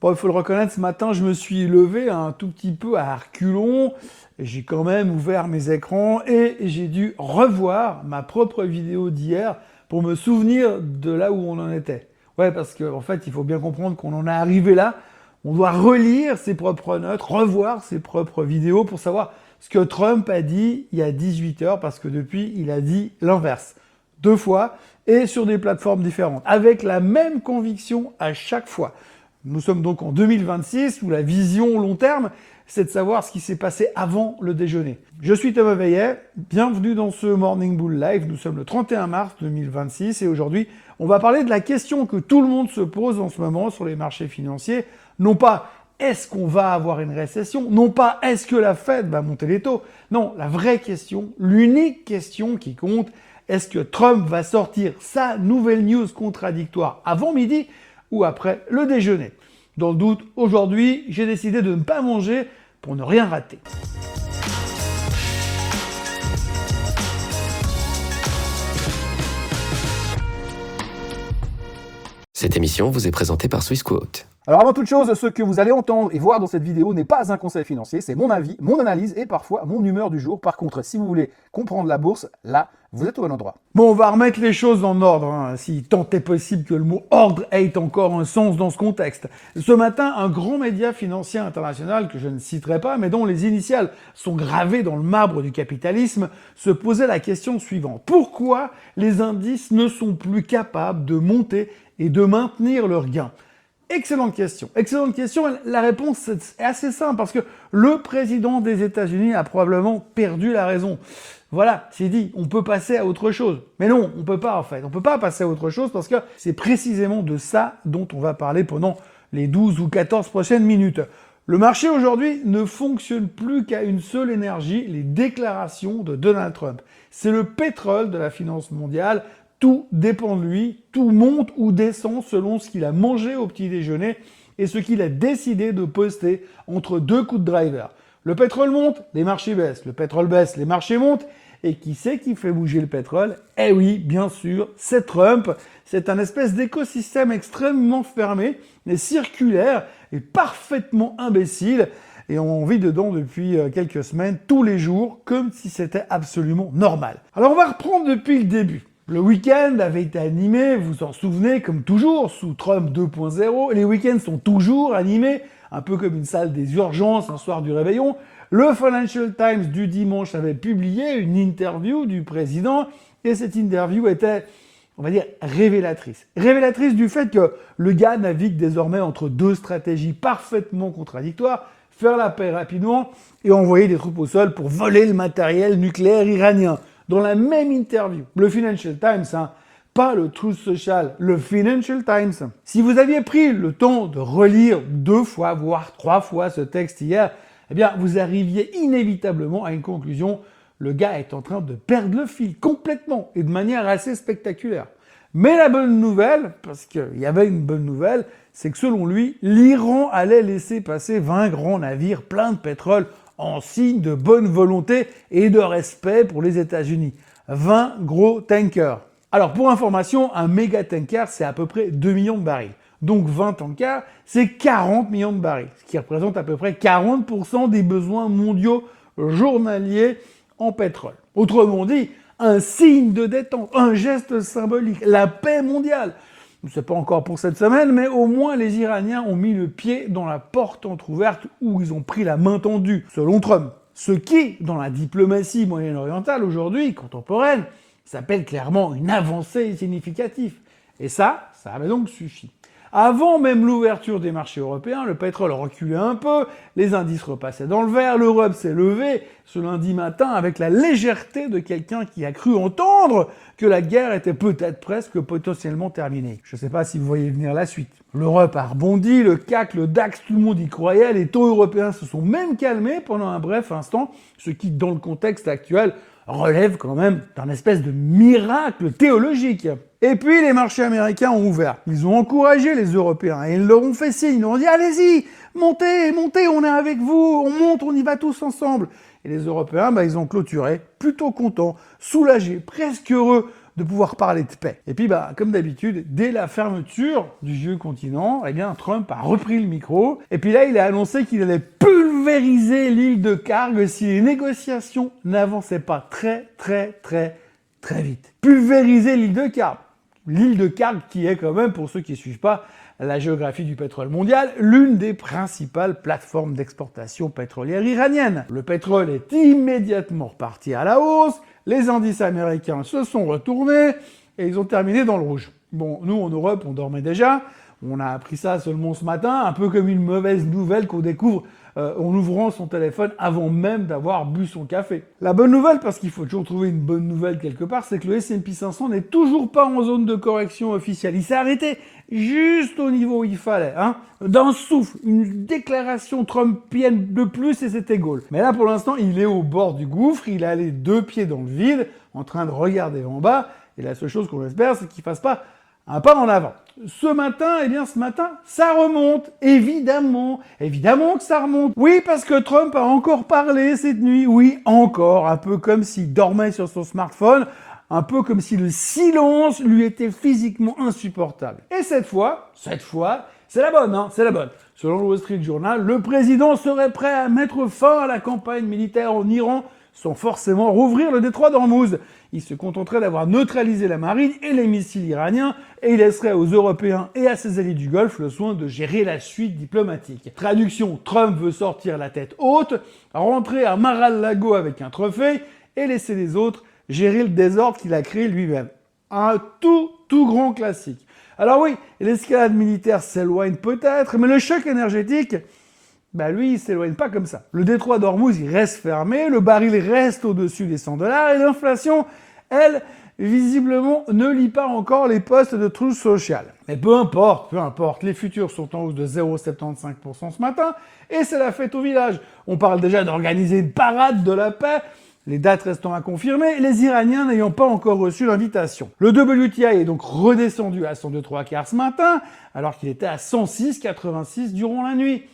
Bon, il faut le reconnaître, ce matin, je me suis levé un tout petit peu à reculons. J'ai quand même ouvert mes écrans et j'ai dû revoir ma propre vidéo d'hier pour me souvenir de là où on en était. Ouais, parce qu'en fait, il faut bien comprendre qu'on en est arrivé là. On doit relire ses propres notes, revoir ses propres vidéos pour savoir ce que Trump a dit il y a 18 heures, parce que depuis, il a dit l'inverse. 2 fois et sur des plateformes différentes, avec la même conviction à chaque fois. Nous sommes donc en 2026 où la vision long terme, c'est de savoir ce qui s'est passé avant le déjeuner. Je suis Thomas Veillet, bienvenue dans ce Morning Bull Live. Nous sommes le 31 mars 2026 et aujourd'hui, on va parler de la question que tout le monde se pose en ce moment sur les marchés financiers. Non pas est-ce qu'on va avoir une récession, non pas est-ce que la Fed va monter les taux. Non, la vraie question, l'unique question qui compte, est-ce que Trump va sortir sa nouvelle news contradictoire avant midi ou après le déjeuner? Dans le doute, aujourd'hui, j'ai décidé de ne pas manger pour ne rien rater. Cette émission vous est présentée par Swissquote. Alors avant toute chose, ce que vous allez entendre et voir dans cette vidéo n'est pas un conseil financier, c'est mon avis, mon analyse et parfois mon humeur du jour. Par contre, si vous voulez comprendre la bourse, là, vous êtes au bon endroit. Bon, on va remettre les choses en ordre, si tant est possible que le mot ordre ait encore un sens dans ce contexte. Ce matin, un grand média financier international, que je ne citerai pas, mais dont les initiales sont gravées dans le marbre du capitalisme, se posait la question suivante. Pourquoi les indices ne sont plus capables de monter et de maintenir leurs gains? Excellente question. Excellente question. La réponse est assez simple parce que le président des États-Unis a probablement perdu la raison. Voilà, c'est dit, on peut passer à autre chose. Mais non, on peut pas en fait. On peut pas passer à autre chose parce que c'est précisément de ça dont on va parler pendant les 12 ou 14 prochaines minutes. Le marché aujourd'hui ne fonctionne plus qu'à une seule énergie, les déclarations de Donald Trump. C'est le pétrole de la finance mondiale. Tout dépend de lui, tout monte ou descend selon ce qu'il a mangé au petit déjeuner et ce qu'il a décidé de poster entre deux coups de driver. Le pétrole monte, les marchés baissent. Le pétrole baisse, les marchés montent. Et qui c'est qui fait bouger le pétrole? Eh oui, bien sûr, c'est Trump. C'est un espèce d'écosystème extrêmement fermé, mais circulaire et parfaitement imbécile. Et on vit dedans depuis quelques semaines, tous les jours, comme si c'était absolument normal. Alors on va reprendre depuis le début. Le week-end avait été animé, vous vous en souvenez, comme toujours, sous Trump 2.0. Les week-ends sont toujours animés, un peu comme une salle des urgences un soir du réveillon. Le Financial Times du dimanche avait publié une interview du président, et cette interview était, on va dire, révélatrice. Révélatrice du fait que le gars navigue désormais entre deux stratégies parfaitement contradictoires, faire la paix rapidement et envoyer des troupes au sol pour voler le matériel nucléaire iranien. Dans la même interview, le Financial Times, pas le Truth Social, le Financial Times. Si vous aviez pris le temps de relire 2 fois, voire 3 fois ce texte hier, eh bien, vous arriviez inévitablement à une conclusion. Le gars est en train de perdre le fil complètement et de manière assez spectaculaire. Mais la bonne nouvelle, parce qu'il y avait une bonne nouvelle, c'est que selon lui, l'Iran allait laisser passer 20 grands navires pleins de pétrole en signe de bonne volonté et de respect pour les États-Unis. 20 gros tankers. Alors pour information, un méga tanker, c'est à peu près 2 millions de barils. Donc 20 tankers, c'est 40 millions de barils, ce qui représente à peu près 40% des besoins mondiaux journaliers en pétrole. Autrement dit, un signe de détente, un geste symbolique, la paix mondiale. C'est pas encore pour cette semaine, mais au moins les Iraniens ont mis le pied dans la porte entrouverte où ils ont pris la main tendue, selon Trump. Ce qui, dans la diplomatie moyen-orientale aujourd'hui, contemporaine, s'appelle clairement une avancée significative. Et ça avait donc suffi. Avant même l'ouverture des marchés européens, le pétrole reculait un peu, les indices repassaient dans le vert, l'Europe s'est levée ce lundi matin avec la légèreté de quelqu'un qui a cru entendre que la guerre était peut-être presque potentiellement terminée. Je ne sais pas si vous voyez venir la suite. L'Europe a rebondi, le CAC, le DAX, tout le monde y croyait, les taux européens se sont même calmés pendant un bref instant, ce qui, dans le contexte actuel, relève quand même d'un espèce de miracle théologique. Et puis les marchés américains ont ouvert. Ils ont encouragé les Européens et ils leur ont fait signe. Ils leur ont dit « Allez-y, montez, montez, on est avec vous, on monte, on y va tous ensemble ». Et les Européens, ils ont clôturé, plutôt contents, soulagés, presque heureux de pouvoir parler de paix. Et puis, comme d'habitude, dès la fermeture du vieux continent, eh bien, Trump a repris le micro. Et puis là, il a annoncé qu'il allait pulvériser l'île de Kharg si les négociations n'avançaient pas très vite. Pulvériser l'île de Kharg. L'île de Kharg qui est quand même, pour ceux qui ne suivent pas la géographie du pétrole mondial, l'une des principales plateformes d'exportation pétrolière iranienne. Le pétrole est immédiatement reparti à la hausse, les indices américains se sont retournés et ils ont terminé dans le rouge. Bon, nous en Europe, on dormait déjà, on a appris ça seulement ce matin, un peu comme une mauvaise nouvelle qu'on découvre en ouvrant son téléphone avant même d'avoir bu son café. La bonne nouvelle, parce qu'il faut toujours trouver une bonne nouvelle quelque part, c'est que le S&P 500 n'est toujours pas en zone de correction officielle. Il s'est arrêté juste au niveau où il fallait, d'un souffle, une déclaration trumpienne de plus et c'était goal. Mais là, pour l'instant, il est au bord du gouffre, il a les deux pieds dans le vide, en train de regarder en bas, et la seule chose qu'on espère, c'est qu'il fasse pas un pas en avant. Ce matin, ça remonte. Évidemment que ça remonte. Oui, parce que Trump a encore parlé cette nuit. Oui, encore. Un peu comme s'il dormait sur son smartphone. Un peu comme si le silence lui était physiquement insupportable. Et cette fois, c'est la bonne, c'est la bonne. Selon le Wall Street Journal, le président serait prêt à mettre fin à la campagne militaire en Iran sans forcément rouvrir le détroit d'Ormuz. Il se contenterait d'avoir neutralisé la marine et les missiles iraniens et il laisserait aux Européens et à ses alliés du Golfe le soin de gérer la suite diplomatique. Traduction, Trump veut sortir la tête haute, rentrer à Mar-a-Lago avec un trophée et laisser les autres gérer le désordre qu'il a créé lui-même. Un tout grand classique. Alors oui, l'escalade militaire s'éloigne peut-être, mais le choc énergétique, lui, il s'éloigne pas comme ça. Le détroit d'Ormuz, il reste fermé, le baril reste au-dessus des $100 et l'inflation, elle, visiblement, ne lit pas encore les postes de Truth Social. Mais peu importe, les futurs sont en hausse de 0,75% ce matin et c'est la fête au village. On parle déjà d'organiser une parade de la paix, les dates restant à confirmer, les Iraniens n'ayant pas encore reçu l'invitation. Le WTI est donc redescendu à 102,75 ce matin, alors qu'il était à 106,86 durant la nuit.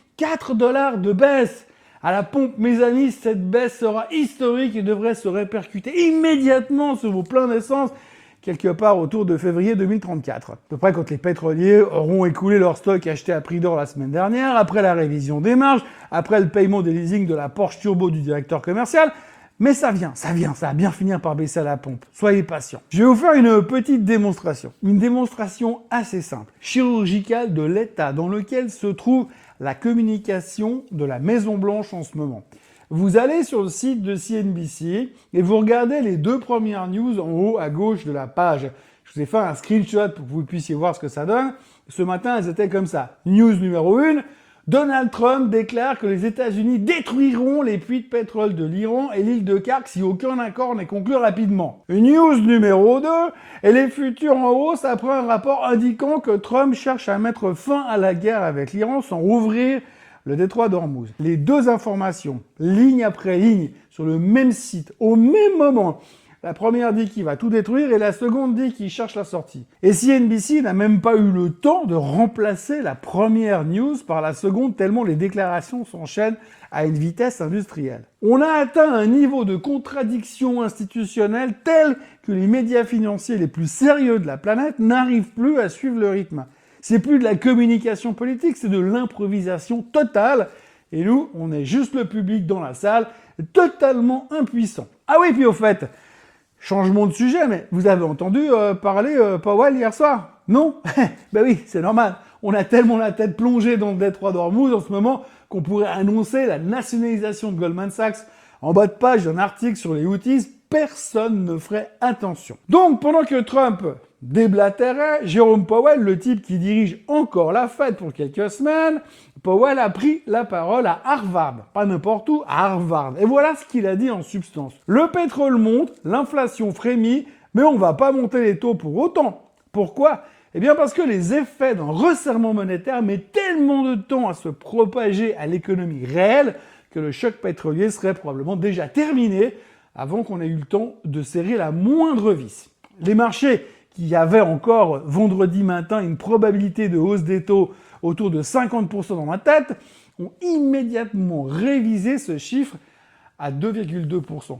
$4 de baisse. À la pompe, mes amis, cette baisse sera historique et devrait se répercuter immédiatement sur vos pleins d'essence quelque part autour de février 2034. À peu près quand les pétroliers auront écoulé leur stock acheté à prix d'or la semaine dernière, après la révision des marges, après le paiement des leasings de la Porsche Turbo du directeur commercial. Mais ça va bien finir par baisser à la pompe. Soyez patients. Je vais vous faire une petite démonstration. Une démonstration assez simple, chirurgicale de l'état dans lequel se trouve la communication de la Maison-Blanche en ce moment. Vous allez sur le site de CNBC et vous regardez les deux premières news en haut à gauche de la page. Je vous ai fait un screenshot pour que vous puissiez voir ce que ça donne. Ce matin, elles étaient comme ça. News numéro 1. Donald Trump déclare que les États-Unis détruiront les puits de pétrole de l'Iran et l'île de Kharg si aucun accord n'est conclu rapidement. News numéro 2, et les futurs en hausse après un rapport indiquant que Trump cherche à mettre fin à la guerre avec l'Iran sans rouvrir le détroit d'Ormuz. Les deux informations, ligne après ligne, sur le même site, au même moment. La première dit qu'il va tout détruire et la seconde dit qu'il cherche la sortie. Et CNBC n'a même pas eu le temps de remplacer la première news par la seconde tellement les déclarations s'enchaînent à une vitesse industrielle. On a atteint un niveau de contradiction institutionnelle tel que les médias financiers les plus sérieux de la planète n'arrivent plus à suivre le rythme. C'est plus de la communication politique, c'est de l'improvisation totale. Et nous, on est juste le public dans la salle, totalement impuissant. Ah oui, puis au fait, changement de sujet, mais vous avez entendu parler Powell hier soir? Non? Ben oui, c'est normal. On a tellement la tête plongée dans le détroit d'Ormuz en ce moment qu'on pourrait annoncer la nationalisation de Goldman Sachs en bas de page d'un article sur les Houthis. Personne ne ferait attention. Donc, pendant que Trump déblatérait, Jérôme Powell, le type qui dirige encore la Fed pour quelques semaines, Powell a pris la parole à Harvard. Pas n'importe où, à Harvard. Et voilà ce qu'il a dit en substance. Le pétrole monte, l'inflation frémit, mais on va pas monter les taux pour autant. Pourquoi? Eh bien parce que les effets d'un resserrement monétaire mettent tellement de temps à se propager à l'économie réelle que le choc pétrolier serait probablement déjà terminé avant qu'on ait eu le temps de serrer la moindre vis. Les marchés qui avaient encore vendredi matin une probabilité de hausse des taux autour de 50% dans ma tête, ont immédiatement révisé ce chiffre à 2,2%.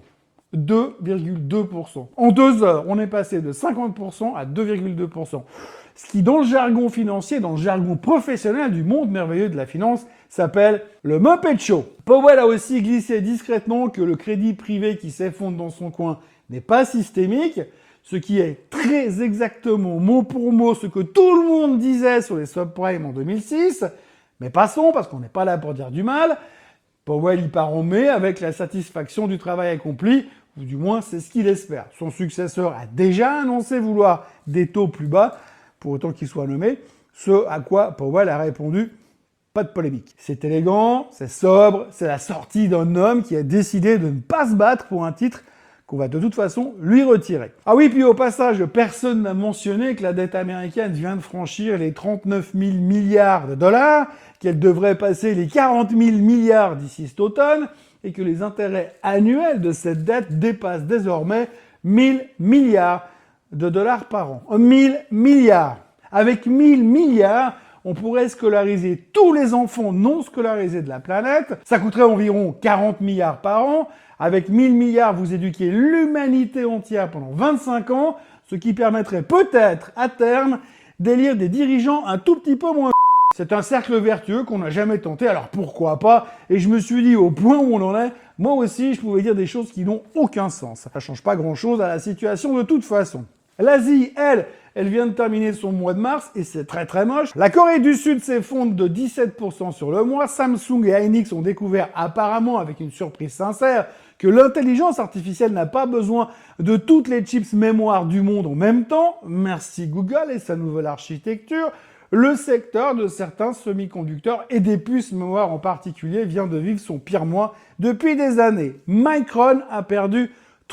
2,2%. En 2 heures, on est passé de 50% à 2,2%. Ce qui, dans le jargon financier, dans le jargon professionnel du monde merveilleux de la finance, s'appelle le Muppet Show. Powell a aussi glissé discrètement que le crédit privé qui s'effondre dans son coin n'est pas systémique, ce qui est très exactement mot pour mot ce que tout le monde disait sur les subprimes en 2006. Mais passons, parce qu'on n'est pas là pour dire du mal. Powell y part en mai avec la satisfaction du travail accompli, ou du moins c'est ce qu'il espère. Son successeur a déjà annoncé vouloir des taux plus bas, pour autant qu'il soit nommé, ce à quoi Powell a répondu « pas de polémique ». C'est élégant, c'est sobre, c'est la sortie d'un homme qui a décidé de ne pas se battre pour un titre qu'on va de toute façon lui retirer. Ah oui, puis au passage, personne n'a mentionné que la dette américaine vient de franchir les 39 000 milliards de dollars, qu'elle devrait passer les 40 000 milliards d'ici cet automne, et que les intérêts annuels de cette dette dépassent désormais 1000 milliards de dollars par an. 1000 milliards. Avec 1000 milliards, on pourrait scolariser tous les enfants non scolarisés de la planète. Ça coûterait environ 40 milliards par an. Avec 1000 milliards, vous éduquez l'humanité entière pendant 25 ans, ce qui permettrait peut-être, à terme, d'élire des dirigeants un tout petit peu moins. C'est un cercle vertueux qu'on n'a jamais tenté, alors pourquoi pas? Et je me suis dit, au point où on en est, moi aussi, je pouvais dire des choses qui n'ont aucun sens. Ça ne change pas grand-chose à la situation de toute façon. L'Asie, elle vient de terminer son mois de mars, et c'est très très moche. La Corée du Sud s'effondre de 17% sur le mois. Samsung et Hynix ont découvert, apparemment avec une surprise sincère, que l'intelligence artificielle n'a pas besoin de toutes les chips mémoire du monde en même temps. Merci Google et sa nouvelle architecture. Le secteur de certains semi-conducteurs et des puces mémoire en particulier vient de vivre son pire mois depuis des années. Micron a perdu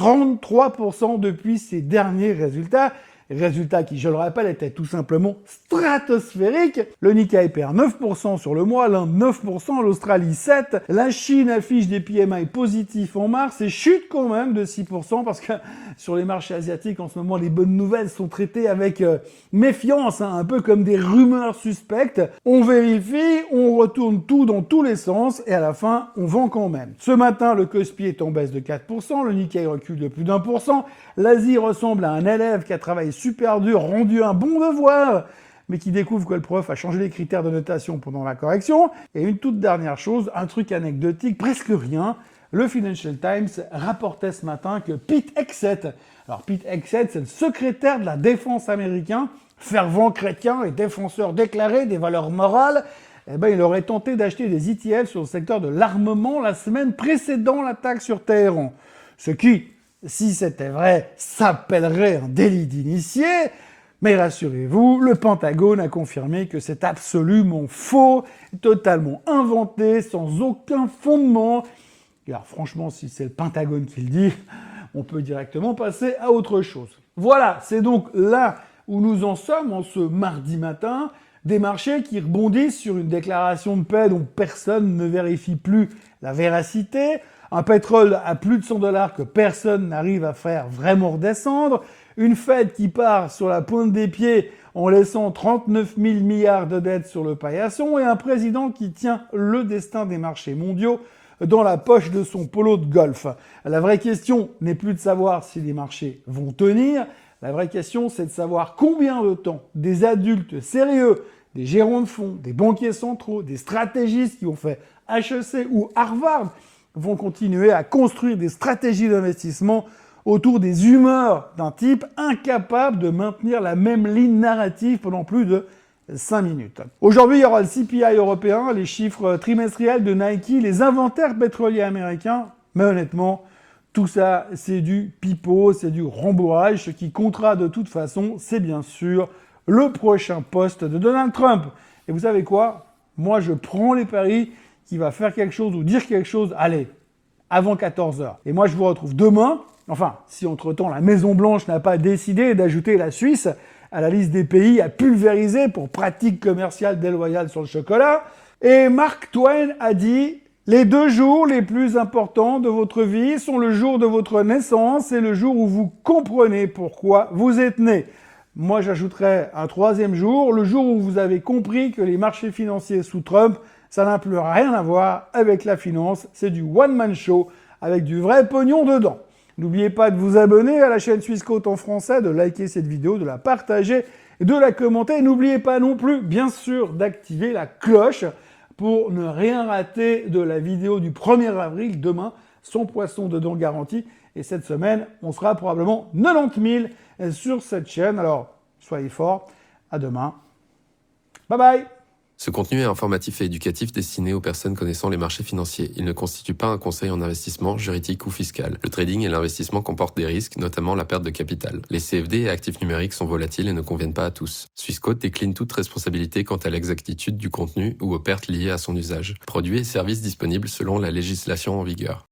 33% depuis ses derniers résultats. Résultats qui, je le rappelle, étaient tout simplement stratosphériques. Le Nikkei perd 9% sur le mois, l'Inde 9%, l'Australie 7%. La Chine affiche des PMI positifs en mars et chute quand même de 6% parce que sur les marchés asiatiques, en ce moment, les bonnes nouvelles sont traitées avec méfiance, un peu comme des rumeurs suspectes. On vérifie, on retourne tout dans tous les sens et à la fin, on vend quand même. Ce matin, le Kospi est en baisse de 4%, le Nikkei recule de plus d'1%. L'Asie ressemble à un élève qui a travaillé super dur, rendu un bon devoir, mais qui découvre que le prof a changé les critères de notation pendant la correction. Et une toute dernière chose, un truc anecdotique, presque rien, le Financial Times rapportait ce matin que Pete Hegseth, alors Pete Hegseth, c'est le secrétaire de la défense américain, fervent chrétien et défenseur déclaré des valeurs morales, il aurait tenté d'acheter des ETF sur le secteur de l'armement la semaine précédant l'attaque sur Téhéran. Ce qui, si c'était vrai, s'appellerait un délit d'initié. Mais rassurez-vous, le Pentagone a confirmé que c'est absolument faux, totalement inventé, sans aucun fondement. Et alors franchement, si c'est le Pentagone qui le dit, on peut directement passer à autre chose. Voilà, c'est donc là où nous en sommes en ce mardi matin, des marchés qui rebondissent sur une déclaration de paix dont personne ne vérifie plus la véracité, un pétrole à plus de $100 que personne n'arrive à faire vraiment redescendre, une Fed qui part sur la pointe des pieds en laissant 39 000 milliards de dettes sur le paillasson et un président qui tient le destin des marchés mondiaux dans la poche de son polo de golf. La vraie question n'est plus de savoir si les marchés vont tenir, la vraie question c'est de savoir combien de temps des adultes sérieux, des gérants de fonds, des banquiers centraux, des stratégistes qui ont fait HEC ou Harvard vont continuer à construire des stratégies d'investissement autour des humeurs d'un type incapable de maintenir la même ligne narrative pendant plus de 5 minutes. Aujourd'hui, il y aura le CPI européen, les chiffres trimestriels de Nike, les inventaires pétroliers américains, mais honnêtement, tout ça, c'est du pipeau, c'est du rembourrage. Ce qui comptera de toute façon, c'est bien sûr le prochain poste de Donald Trump. Et vous savez quoi? Moi, je prends les paris qu'il va faire quelque chose ou dire quelque chose, allez, avant 14h. Et moi, je vous retrouve demain, enfin, si entre-temps la Maison-Blanche n'a pas décidé d'ajouter la Suisse à la liste des pays à pulvériser pour pratiques commerciales déloyales sur le chocolat. Et Mark Twain a dit « Les 2 jours les plus importants de votre vie sont le jour de votre naissance et le jour où vous comprenez pourquoi vous êtes né. » Moi, j'ajouterais un 3e jour, le jour où vous avez compris que les marchés financiers sous Trump, ça n'a plus rien à voir avec la finance, c'est du one-man show avec du vrai pognon dedans. N'oubliez pas de vous abonner à la chaîne Swissquote en français, de liker cette vidéo, de la partager et de la commenter. Et n'oubliez pas non plus, bien sûr, d'activer la cloche pour ne rien rater de la vidéo du 1er avril, demain, 100 poissons dedans garantis. Et cette semaine, on sera probablement 90 000 sur cette chaîne. Alors, soyez forts. À demain. Bye bye. Ce contenu est informatif et éducatif destiné aux personnes connaissant les marchés financiers. Il ne constitue pas un conseil en investissement, juridique ou fiscal. Le trading et l'investissement comportent des risques, notamment la perte de capital. Les CFD et actifs numériques sont volatiles et ne conviennent pas à tous. Swissquote décline toute responsabilité quant à l'exactitude du contenu ou aux pertes liées à son usage. Produits et services disponibles selon la législation en vigueur.